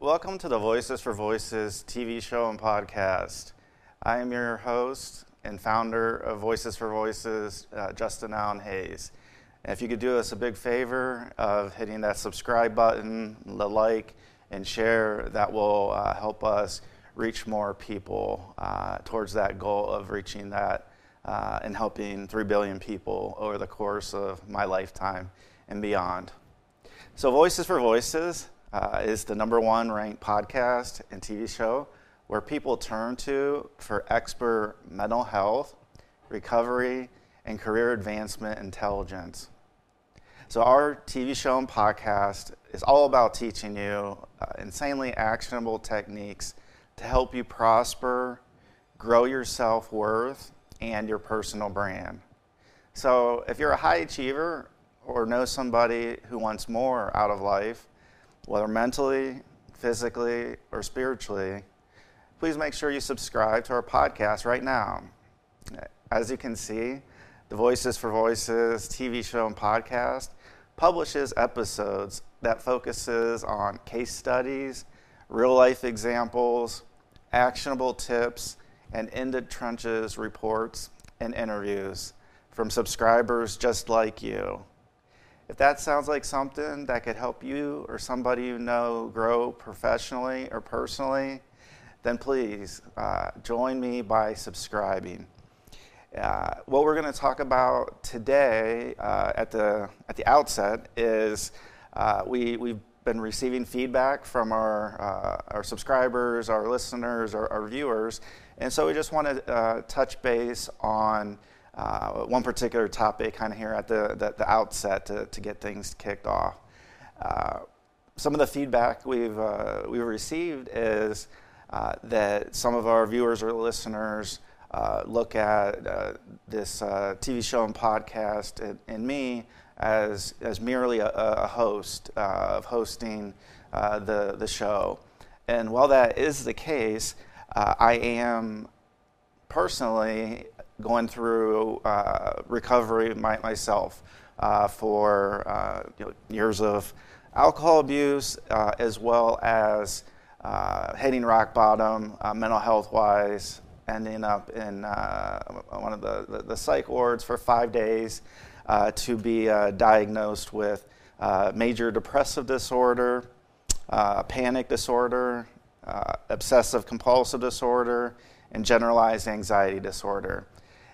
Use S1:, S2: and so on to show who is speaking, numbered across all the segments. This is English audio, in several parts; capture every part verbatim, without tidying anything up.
S1: Welcome to the Voices for Voices T V show and podcast. I am your host and founder of Voices for Voices, uh, Justin Allen Hayes. And if you could do us a big favor of hitting that subscribe button, the like, and share, that will uh, help us reach more people uh, towards that goal of reaching that uh, and helping three billion people over the course of my lifetime and beyond. So Voices for Voices uh, is the number one ranked podcast and T V show where people turn to for expert mental health, recovery, and career advancement intelligence. So our T V show and podcast is all about teaching you uh, insanely actionable techniques to help you prosper, grow your self-worth, and your personal brand. So if you're a high achiever or know somebody who wants more out of life, whether mentally, physically, or spiritually, please make sure you subscribe to our podcast right now. As you can see, the Voices for Voices T V show and podcast publishes episodes that focuses on case studies, real-life examples, actionable tips, and in-the-trenches reports and interviews from subscribers just like you. If that sounds like something that could help you or somebody you know grow professionally or personally, then please uh, join me by subscribing. Uh, what we're going to talk about today uh, at the at the outset is uh, we we've been receiving feedback from our uh, our subscribers, our listeners, our, our viewers, and so we just want to uh, touch base on uh, one particular topic, kind of here at the, the the outset to to get things kicked off. Uh, some of the feedback we've uh, we've received is uh, that some of our viewers or listeners Uh, look at uh, this uh, T V show and podcast and, and me as as merely a, a host uh, of hosting uh, the the show. And while that is the case, uh, I am personally going through uh, recovery my, myself uh, for uh, you know, years of alcohol abuse, uh, as well as uh, hitting rock bottom uh, mental health wise. Ending up in uh, one of the, the, the psych wards for five days uh, to be uh, diagnosed with uh, major depressive disorder, uh, panic disorder, uh, obsessive compulsive disorder, and generalized anxiety disorder.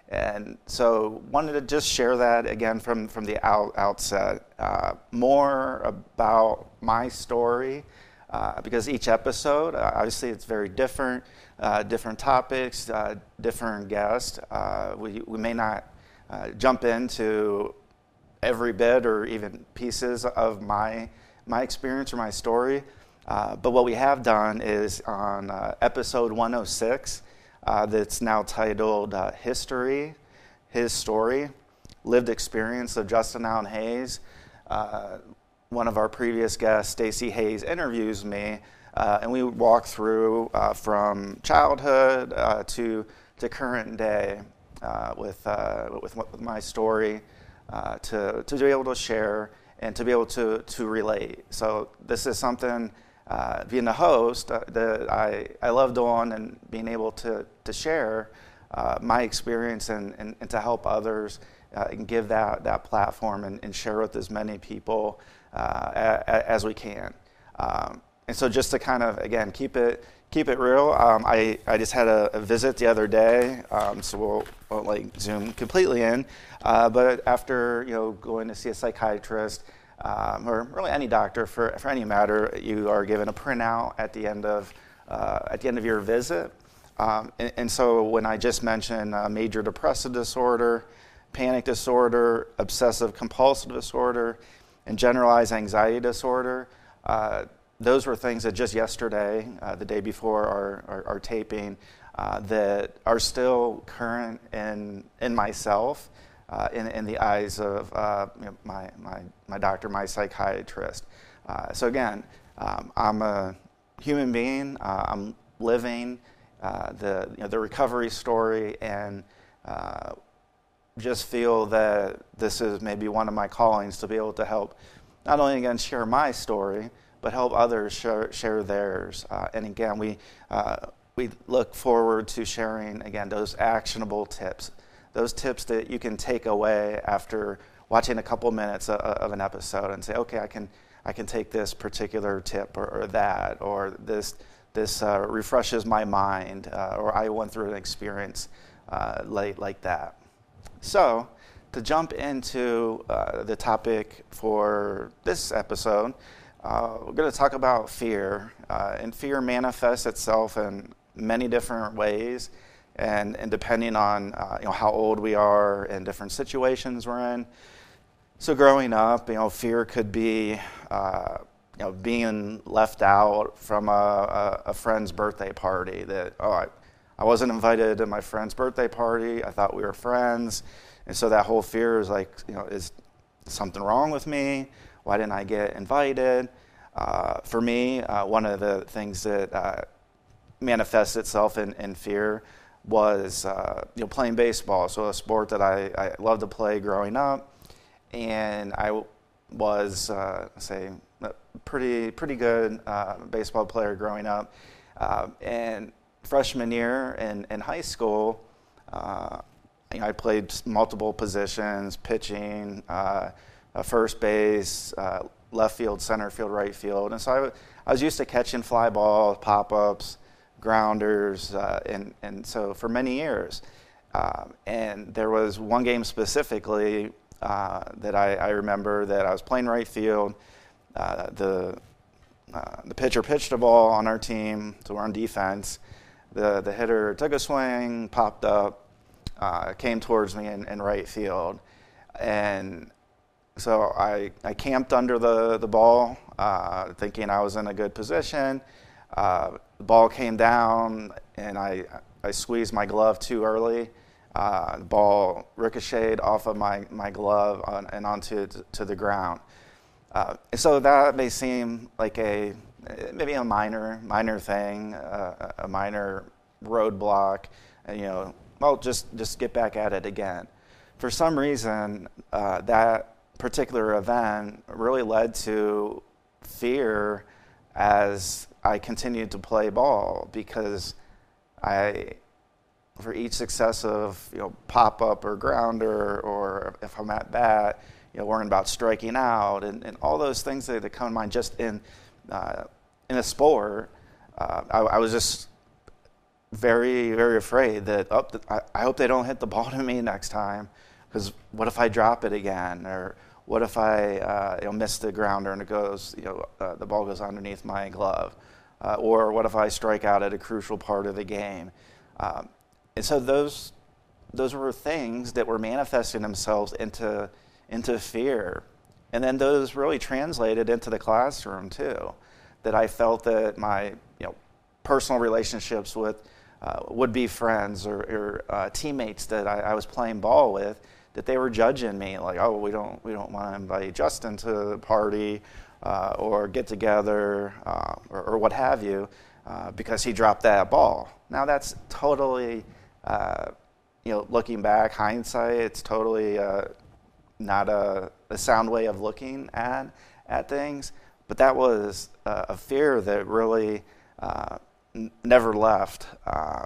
S1: And so wanted to just share that again from, from the out, outset. Uh, more about my story, uh, because each episode, uh, obviously it's very different. Uh, different topics, uh, different guests. Uh, we, we may not uh, jump into every bit or even pieces of my my experience or my story, uh, but what we have done is on uh, episode one oh six, uh, that's now titled uh, History, His Story, Lived Experience of Justin Allen Hayes. Uh, one of our previous guests, Stacey Hayes, interviews me. Uh, and we walk through uh, from childhood uh, to to current day uh, with, uh, with with my story uh, to to be able to share and to be able to to relate. So this is something uh, being the host uh, that I, I love doing and being able to to share uh, my experience and, and, and to help others uh, and give that that platform and, and share with as many people uh, a, as we can. Um, And so just to kind of, again, keep it keep it real, um, I, I just had a, a visit the other day, um, so we'll, we'll like zoom completely in. Uh, but after, you know, going to see a psychiatrist, um, or really any doctor for, for any matter, you are given a printout at the end of uh, at the end of your visit. Um, and, and so when I just mentioned uh, major depressive disorder, panic disorder, obsessive compulsive disorder, and generalized anxiety disorder, uh, those were things that just yesterday, uh, the day before our, our, our taping, uh, that are still current in in myself, uh, in in the eyes of uh, you know, my my my doctor, my psychiatrist. Uh, so again, um, I'm a human being. Uh, I'm living uh, the you know, the recovery story, and uh, just feel that this is maybe one of my callings to be able to help not only again share my story, but help others share, share theirs. Uh, and again, we uh, we look forward to sharing, again, those actionable tips, those tips that you can take away after watching a couple minutes of, of an episode and say, okay, I can I can take this particular tip or, or that, or this this uh, refreshes my mind, uh, or I went through an experience uh, like, like that. So, to jump into uh, the topic for this episode, uh, we're going to talk about fear. Uh, and fear manifests itself in many different ways, and, and depending on uh, you know how old we are and different situations we're in. So growing up, you know, fear could be uh, you know being left out from a, a, a friend's birthday party. That oh, I, I wasn't invited to my friend's birthday party. I thought we were friends, and so that whole fear is like, you know, is something wrong with me? Why didn't I get invited? Uh, for me, uh, one of the things that uh, manifests itself in, in fear was uh, you know playing baseball. So a sport that I, I loved to play growing up, and I was uh, say a pretty pretty good uh, baseball player growing up. Uh, and freshman year in, in high school, uh, you know, I played multiple positions: pitching, uh, uh, first base, uh, left field, center field, right field. And so I, w- I was used to catching fly balls, pop-ups, grounders, uh, and, and so for many years. Uh, and there was one game specifically uh, that I, I remember that I was playing right field. Uh, the uh, the pitcher pitched a ball on our team, so we're on defense. The the hitter took a swing, popped up, uh, came towards me in, in right field. And so I, I camped under the, the ball, uh, thinking I was in a good position. Uh, the ball came down, and I, I squeezed my glove too early. Uh, the ball ricocheted off of my, my glove on, and onto to, to the ground. Uh, so that may seem like a maybe a minor minor thing, uh, a minor roadblock, and, you know, well, just just get back at it again. For some reason, uh, that particular event really led to fear as I continued to play ball, because I, for each successive, you know, pop up or grounder, or if I'm at bat, you know, worrying about striking out, and, and all those things that, that come to mind just in uh, in a sport, uh, I, I was just very, very afraid that oh, I, I hope they don't hit the ball to me next time, because what if I drop it again, or what if I uh, you know, miss the grounder and it goes, you know, uh, the ball goes underneath my glove, uh, or what if I strike out at a crucial part of the game, um, and so those those were things that were manifesting themselves into into fear, and then those really translated into the classroom too. That I felt that my you know personal relationships with uh, would-be friends or, or uh, teammates that I, I was playing ball with, that they were judging me, like, oh, we don't we don't want to invite Justin to the party uh, or get together uh, or, or what have you, uh, because he dropped that ball. Now that's totally, uh, you know, looking back, hindsight, it's totally uh, not a, a sound way of looking at at things. But that was uh, a fear that really uh, n- never left uh,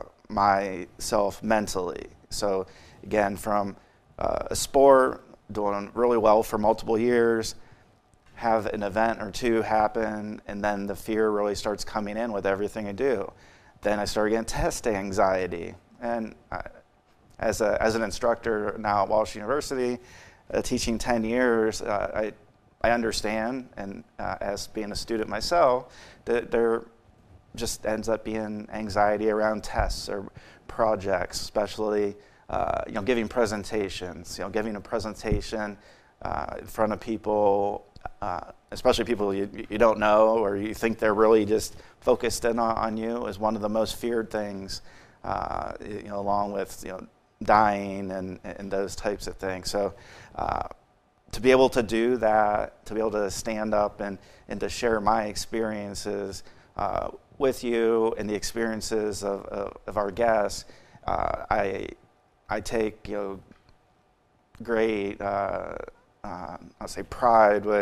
S1: myself mentally. So again, from uh, a sport, doing really well for multiple years, have an event or two happen, and then the fear really starts coming in with everything I do. Then I started getting test anxiety. And I, as a as an instructor now at Walsh University, uh, teaching ten years, uh, I I understand, and uh, as being a student myself, that there just ends up being anxiety around tests or projects, especially uh, you know giving presentations. You know, giving a presentation uh, in front of people, uh, especially people you you don't know or you think they're really just focused in on, on you, is one of the most feared things. Uh, you know, along with you know dying and and those types of things. So. Uh, To be able to do that, to be able to stand up and, and to share my experiences uh, with you and the experiences of, of, of our guests, uh, I I take you know great uh, uh, I'll say pride, but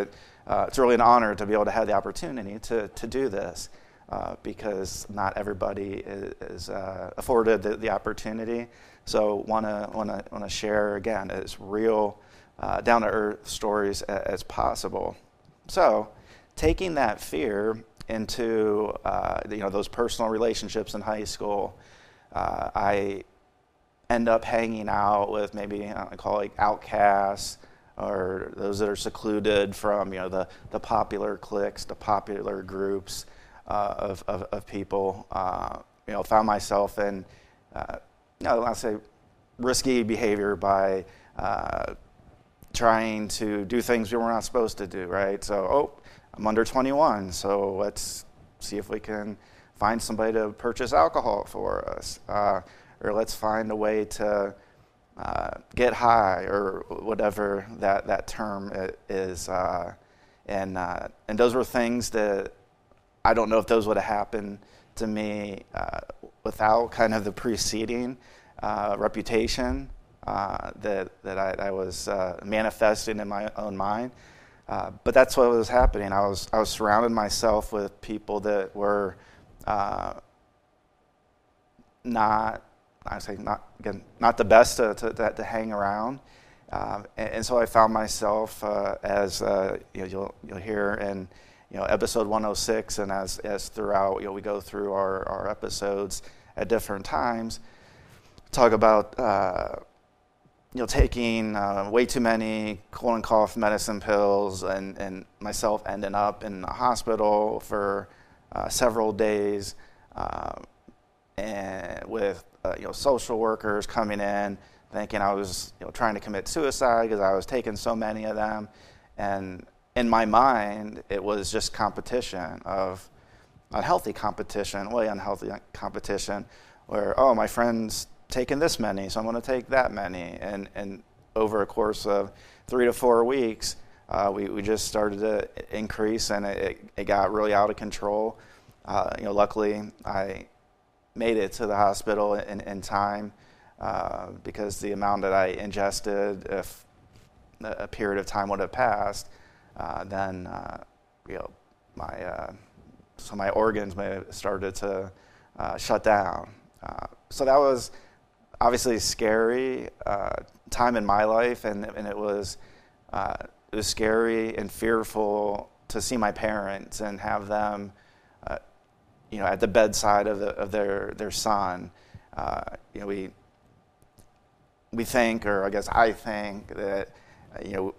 S1: uh, it's really an honor to be able to have the opportunity to to do this, uh, because not everybody is, is uh, afforded the, the opportunity. So want to want to want to share again as real, uh, down to earth stories as, as possible. So taking that fear into uh, you know those personal relationships in high school, uh, I end up hanging out with maybe I call it like outcasts, or those that are secluded from you know the, the popular cliques, the popular groups uh, of, of of people. Uh, you know, found myself in uh, you know I'll say risky behavior by uh, trying to do things we were not supposed to do. Right, so oh, I'm under twenty-one, so let's see if we can find somebody to purchase alcohol for us. Uh, or let's find a way to uh, get high, or whatever that, that term is. Uh, and uh, and those were things that I don't know if those would have happened to me uh, without kind of the preceding uh, reputation uh, that, that I, I was uh, manifesting in my own mind. Uh, but that's what was happening. I was I was surrounding myself with people that were uh, not I say not again not the best to to, to hang around, um, and, and so I found myself uh, as uh, you know you'll you'll hear in you know episode one oh six, and as as throughout you know we go through our, our episodes at different times, talk about uh, you know taking uh, way too many cold and cough medicine pills, and and myself ending up in the hospital for uh, several days, uh, and with Uh, you know, social workers coming in thinking I was, you know, trying to commit suicide because I was taking so many of them, and in my mind, it was just competition of unhealthy competition, way unhealthy competition, where oh, my friend's taking this many, so I'm going to take that many, and and over a course of three to four weeks, uh, we we just started to increase, and it it got really out of control. Uh, you know, luckily I made it to the hospital in, in time uh, because the amount that I ingested, if a period of time would have passed, uh, then uh, you know my uh, so my organs may have started to uh, shut down. Uh, so that was obviously a scary uh, time in my life, and and it was uh, it was scary and fearful to see my parents and have them Uh, you know, at the bedside of, the, of their their son. Uh, you know, we we think, or I guess I think that, you know,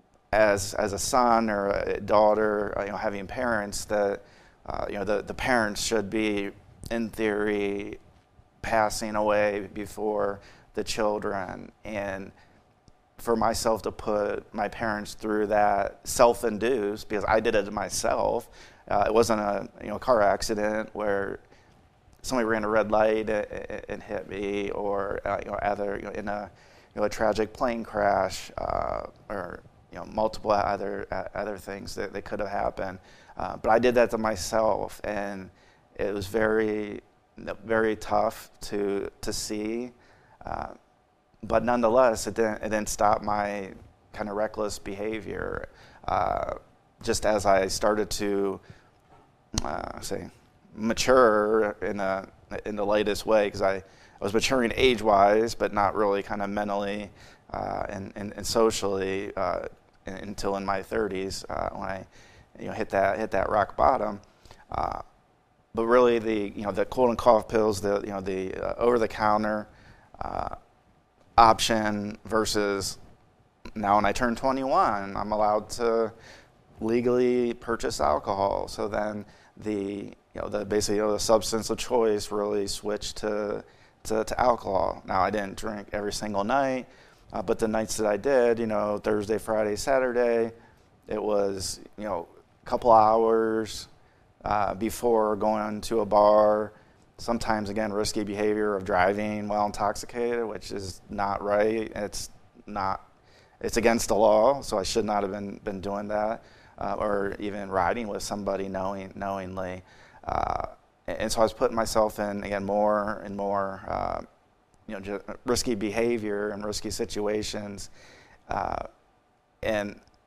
S1: as as a son or a daughter, you know, having parents, that uh, you know the the parents should be, in theory, passing away before the children. And for myself to put my parents through that self-induced, because I did it myself. Uh, it wasn't a you know car accident where somebody ran a red light and, and hit me, or uh, you know either you know, in a you know a tragic plane crash, uh, or you know multiple other uh, other things that, that could have happened. Uh, but I did that to myself, and it was very very tough to to see. Uh, but nonetheless, it didn't it didn't stop my kind of reckless behavior. Uh, just as I started to Uh, say mature in a in the latest way, because I, I was maturing age-wise, but not really kind of mentally uh, and, and and socially uh, in, until in my thirties uh, when I you know hit that hit that rock bottom. Uh, but really, the you know the cold and cough pills, the you know the uh, over-the-counter uh, option versus now when I turn twenty-one, I'm allowed to legally purchase alcohol. So then the you know the basically you know, the substance of choice really switched to, to to alcohol. Now I didn't drink every single night, uh, but the nights that I did, you know Thursday, Friday, Saturday, it was you know a couple hours uh, before going to a bar. Sometimes again risky behavior of driving while intoxicated, which is not right. It's not. It's against the law, so I should not have been been doing that. Uh, or even riding with somebody knowing, knowingly. Uh, and, and so I was putting myself in, again, more and more uh, you know, just risky behavior and risky situations. Uh, and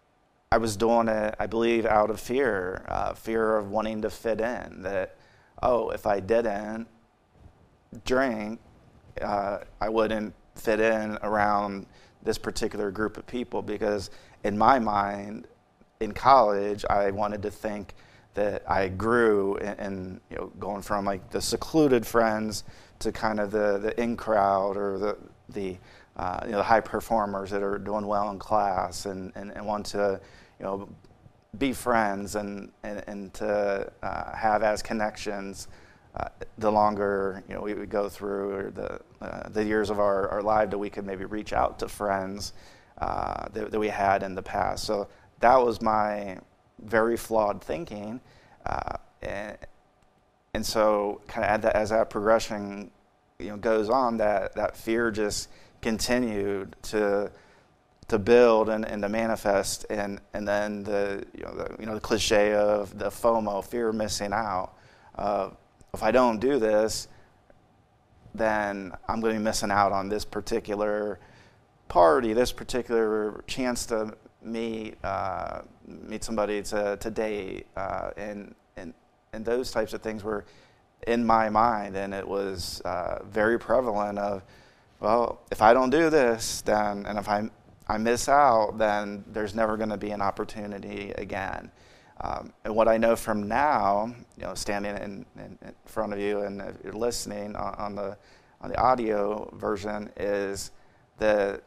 S1: I was doing it, I believe, out of fear, uh, fear of wanting to fit in. That, oh, if I didn't drink, uh, I wouldn't fit in around this particular group of people, because in my mind, in college, I wanted to think that I grew in, in you know, going from like the secluded friends to kind of the, the in crowd, or the the uh, you know, the high performers that are doing well in class and, and, and want to, you know, be friends and and, and to uh, have as connections uh, the longer, you know, we would go through, or the uh, the years of our, our life, that we could maybe reach out to friends uh, that, that we had in the past. So that was my very flawed thinking, uh, and and so kind of as that progression, you know, goes on, that that fear just continued to to build and, and to manifest, and, and then the you know the you know the cliche of the FOMO, fear of missing out. Uh, if I don't do this, then I'm going to be missing out on this particular party, this particular chance to meet uh, meet somebody to to date, uh, and and and those types of things were in my mind, and it was uh, very prevalent. Of, well, if I don't do this, then, and if I I miss out, then there's never going to be an opportunity again. Um, and what I know from now, you know, standing in, in, in front of you and if you're listening on, on the on the audio version, is that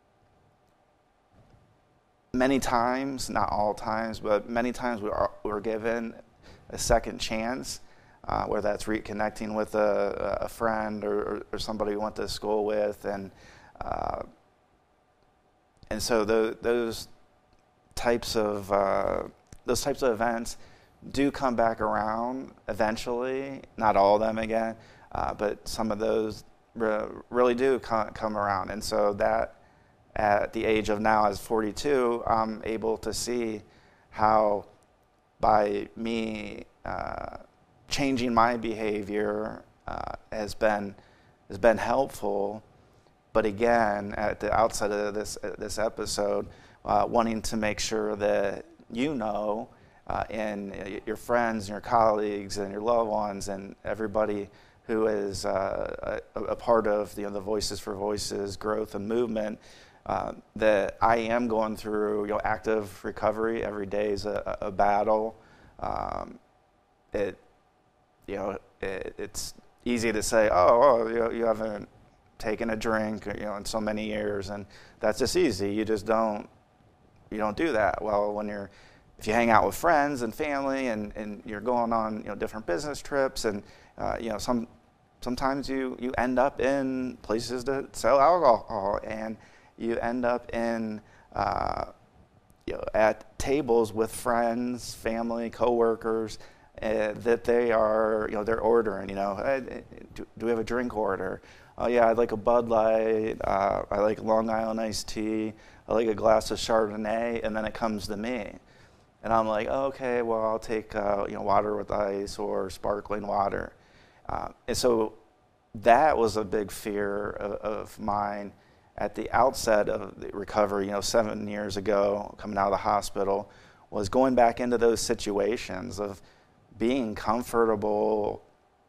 S1: many times, not all times, but many times we are, we're given a second chance, uh, whether that's reconnecting with a, a friend or, or somebody we went to school with, and uh, and so the, those types of uh, those types of events do come back around eventually. Not all of them again, uh, but some of those re- really do come, come around, and so that. At the age of now, as forty-two, I'm able to see how by me uh, changing my behavior uh, has been has been helpful. But again, at the outset of this this episode, uh, wanting to make sure that you know, uh, and your friends and your colleagues and your loved ones and everybody who is uh, a, a part of you know, the Voices for Voices growth and movement, Uh, that I am going through, you know, active recovery. Every day is a, a battle. Um, it, you know, it, it's easy to say, oh, oh you, you haven't taken a drink, you know, in so many years, and that's just easy. You just don't, you don't do that. Well, when you're, if you hang out with friends and family, and, and you're going on, you know, different business trips, and uh, you know, some, sometimes you you end up in places that sell alcohol, and you end up in, uh, you know, at tables with friends, family, coworkers, uh, that they are, you know, they're ordering, you know, hey, do, do we have a drink order? Oh yeah, I'd like a Bud Light, uh, I like Long Island iced tea, I like a glass of Chardonnay, and then it comes to me. And I'm like, oh, okay, well, I'll take, uh, you know, water with ice or sparkling water. Uh, and so that was a big fear of, of mine at the outset of the recovery, you know, seven years ago, coming out of the hospital, was going back into those situations of being comfortable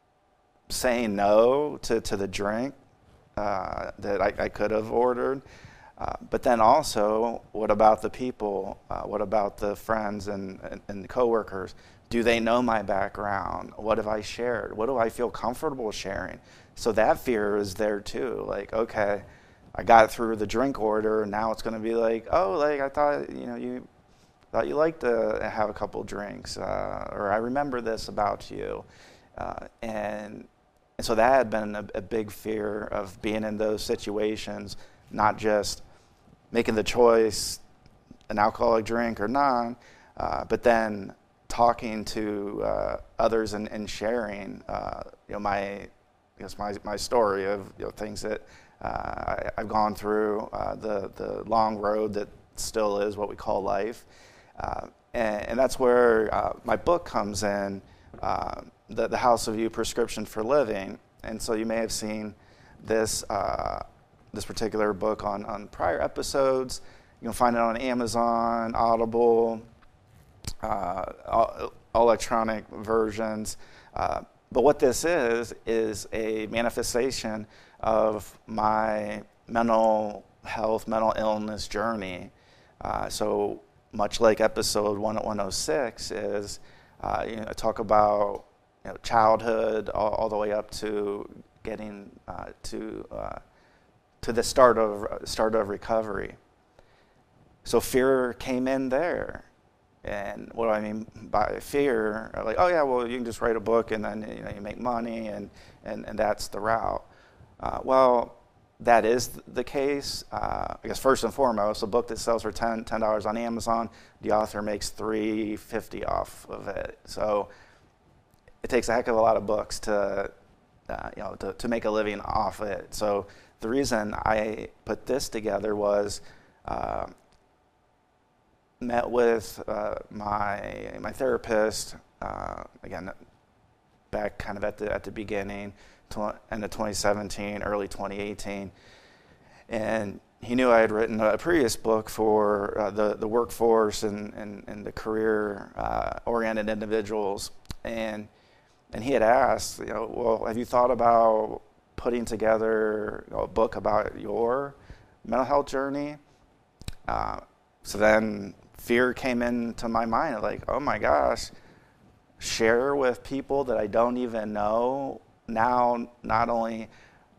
S1: saying no to, to the drink uh, that I, I could have ordered. Uh, but then also, what about the people? Uh, what about the friends and, and, and the coworkers? Do they know my background? What have I shared? What do I feel comfortable sharing? So that fear is there too. Like, okay, I got through the drink order, and now it's going to be like, oh, like I thought, you know, you thought you liked to have a couple drinks, uh, or I remember this about you, uh, and and so that had been a, a big fear of being in those situations, not just making the choice, an alcoholic drink or not, uh, but then talking to uh, others and, and sharing, uh, you know, my, I guess my my story of you know things that. Uh, I, I've gone through uh, the the long road that still is what we call life, uh, and, and that's where uh, my book comes in, uh, the the House of You Prescription for Living. And so you may have seen this uh, this particular book on on prior episodes, You can find it on Amazon, Audible, uh, all, electronic versions. Uh, but what this is, is a manifestation of my mental health, mental illness journey. Uh, so much like episode one oh six is, uh, you know, I talk about you know, childhood all, all the way up to getting uh, to uh, to the start of start of recovery. So fear came in there. And what do I mean by fear? Like, oh yeah, well you can just write a book and then you know you make money and and, and that's the route. Uh, well, that is the case. Uh, I guess first and foremost, a book that sells for ten dollars on Amazon, the author makes three fifty off of it. So it takes a heck of a lot of books to uh, you know to, to make a living off it. So the reason I put this together was. Uh, met with uh, my my therapist uh, again back kind of at the at the beginning, tw- end of twenty seventeen, early twenty eighteen, and he knew I had written a previous book for uh, the the workforce and and, and the career uh, oriented individuals, and and he had asked, you know, well, have you thought about putting together you know, a book about your mental health journey? Uh, so then. Fear came into my mind, like, oh my gosh, share with people that I don't even know. Now, not only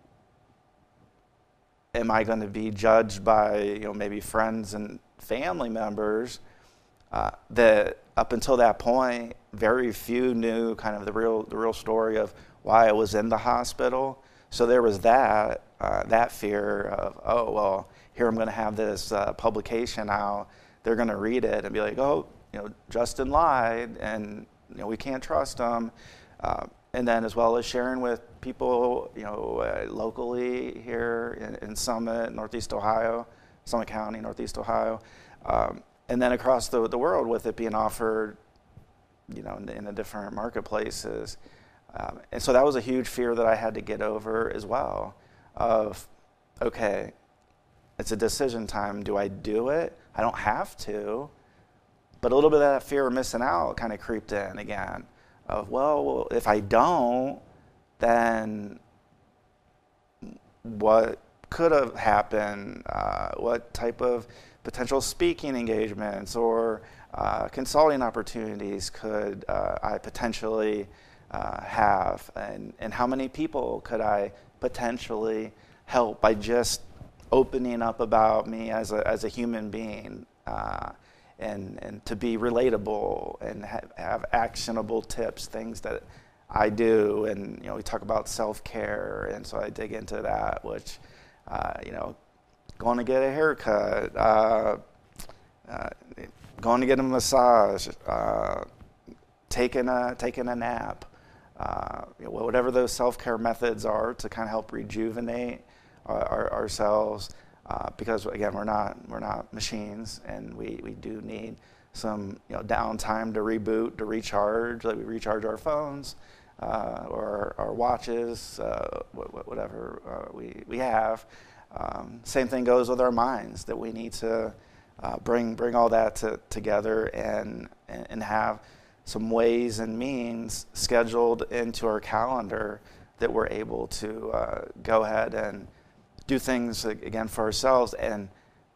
S1: am I going to be judged by, you know, maybe friends and family members, uh, that up until that point, very few knew kind of the real the real story of why I was in the hospital. So there was that uh, that fear of, oh well, here I'm going to have this uh, publication out. They're going to read it and be like, oh, you know, Justin lied, and you know we can't trust him. Uh, and then as well as sharing with people, you know, uh, locally here in, in Summit, Northeast Ohio, Summit County, Northeast Ohio, um, and then across the the world with it being offered, you know, in the, in the different marketplaces. Um, and so that was a huge fear that I had to get over as well. Of, okay, it's a decision time. Do I do it? I don't have to, but a little bit of that fear of missing out kind of creeped in again. Of, well, if I don't, then what could have happened? Uh, what type of potential speaking engagements or uh, consulting opportunities could uh, I potentially uh, have? And, and how many people could I potentially help by just opening up about me as a as a human being, uh, and and to be relatable and ha- have actionable tips, things that I do, and you know we talk about self-care, and so I dig into that, which uh, you know, going to get a haircut, uh, uh, going to get a massage, uh, taking a taking a nap, uh, you know, whatever those self-care methods are to kind of help rejuvenate Our, ourselves, uh, because again we're not we're not machines, and we, we do need some you know downtime to reboot, to recharge. Like we recharge our phones uh, or our watches, uh, whatever uh, we we have. Um, same thing goes with our minds. That we need to uh, bring bring all that to, together and, and and have some ways and means scheduled into our calendar that we're able to uh, go ahead and do things again for ourselves and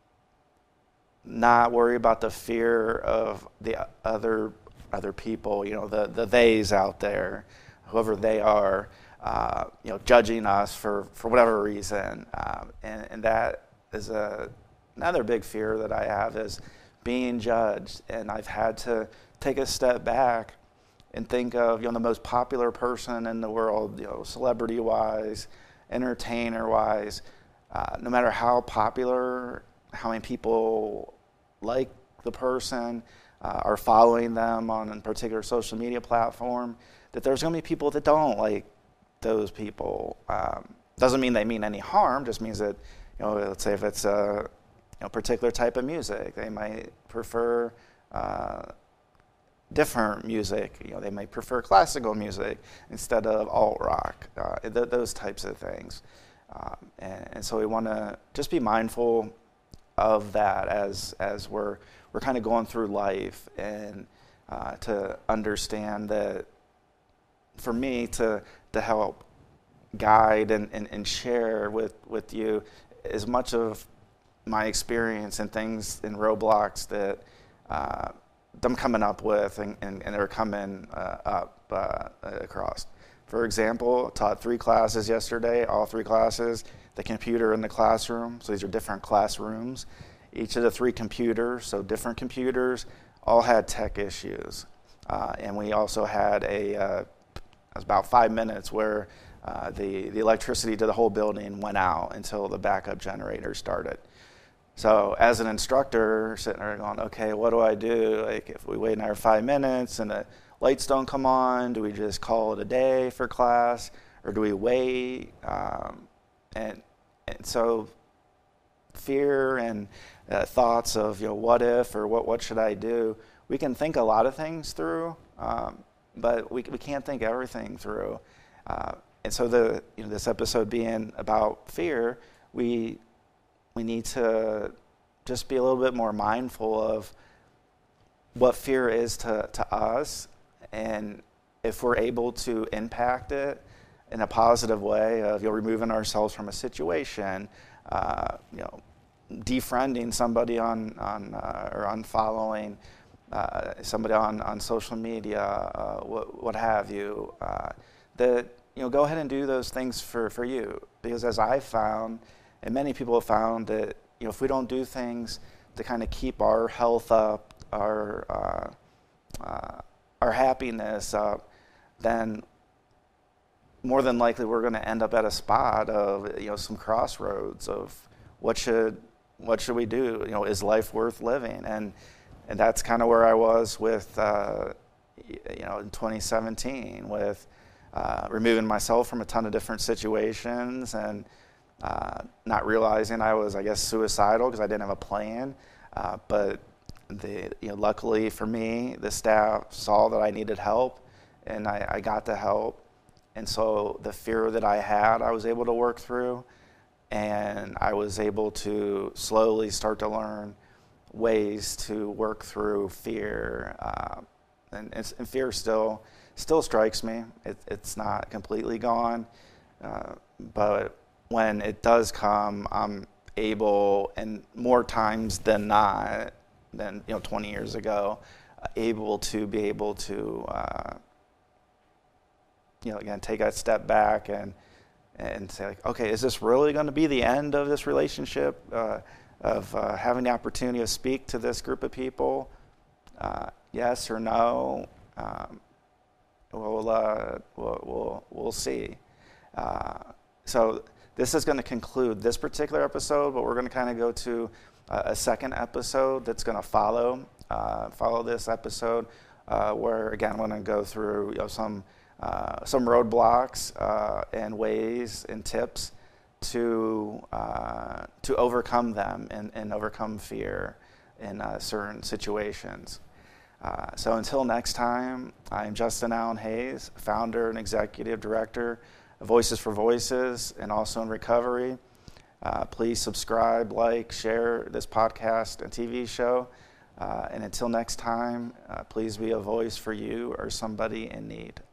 S1: not worry about the fear of the other other people, you know, the the theys out there, whoever they are, uh, you know, judging us for, for whatever reason, uh, and and that is a another big fear that I have is being judged, and I've had to take a step back and think of you know the most popular person in the world, you know, celebrity wise, entertainer wise. Uh, no matter how popular, how many people like the person, uh, are following them on a particular social media platform, that there's going to be people that don't like those people. Um, doesn't mean they mean any harm, just means that, you know, let's say if it's a you know, particular type of music, they might prefer uh, different music. You know, they might prefer classical music instead of alt rock, uh, th- those types of things. Um, and, and so we want to just be mindful of that as as we're we're kind of going through life, and uh, to understand that for me to to help guide and, and, and share with, with you as much of my experience and things and roadblocks that uh, I'm coming up with and, and, and they're coming uh, up uh, across. For example, taught three classes yesterday, all three classes, the computer in the classroom. So these are different classrooms. Each of the three computers, so different computers, all had tech issues. Uh, and we also had a, uh, it was about five minutes where uh, the, the electricity to the whole building went out until the backup generator started. So as an instructor, sitting there going, okay, what do I do? Like, if we wait another five minutes and the lights don't come on, do we just call it a day for class, or do we wait? Um, and and so fear and uh, thoughts of, you know, what if, or what what should I do? We can think a lot of things through, um, but we we can't think everything through. Uh, and so the you know this episode being about fear, we we need to just be a little bit more mindful of what fear is to, to us, and if we're able to impact it in a positive way of, you know, removing ourselves from a situation, uh, you know, defriending somebody on on uh, or unfollowing uh, somebody on, on social media, uh, what what have you, uh, that you know go ahead and do those things for, for you, because as I found, and many people have found, that you know if we don't do things to kind of keep our health up, our uh, uh, our happiness up, then more than likely we're going to end up at a spot of, you know, some crossroads of what should what should we do? You know, is life worth living? And and that's kind of where I was with uh, you know in twenty seventeen with uh, removing myself from a ton of different situations, and uh, not realizing I was, I guess, suicidal because I didn't have a plan. Uh, but the you know luckily for me, the staff saw that I needed help, and I, I got the help. And so the fear that I had, I was able to work through, and I was able to slowly start to learn ways to work through fear. Uh, and, and fear still still strikes me. It, it's not completely gone, uh, but when it does come, I'm able, and more times than not, than you know twenty years ago, uh, able to be able to. Uh, you know, again, take a step back and and say, like, okay, is this really going to be the end of this relationship, uh, of uh, having the opportunity to speak to this group of people? Uh, yes or no? Um, we'll, uh, we'll, we'll, we'll see. Uh, so this is going to conclude this particular episode, but we're going to kind of go to a, a second episode that's going to follow, uh, follow this episode, uh, where, again, I'm going to go through you know, some Uh, some roadblocks uh, and ways and tips to uh, to overcome them and, and overcome fear in uh, certain situations. Uh, so until next time, I'm Justin Allen Hayes, founder and executive director of Voices for Voices, and also in recovery. Uh, please subscribe, like, share this podcast and T V show. Uh, and until next time, uh, please be a voice for you or somebody in need.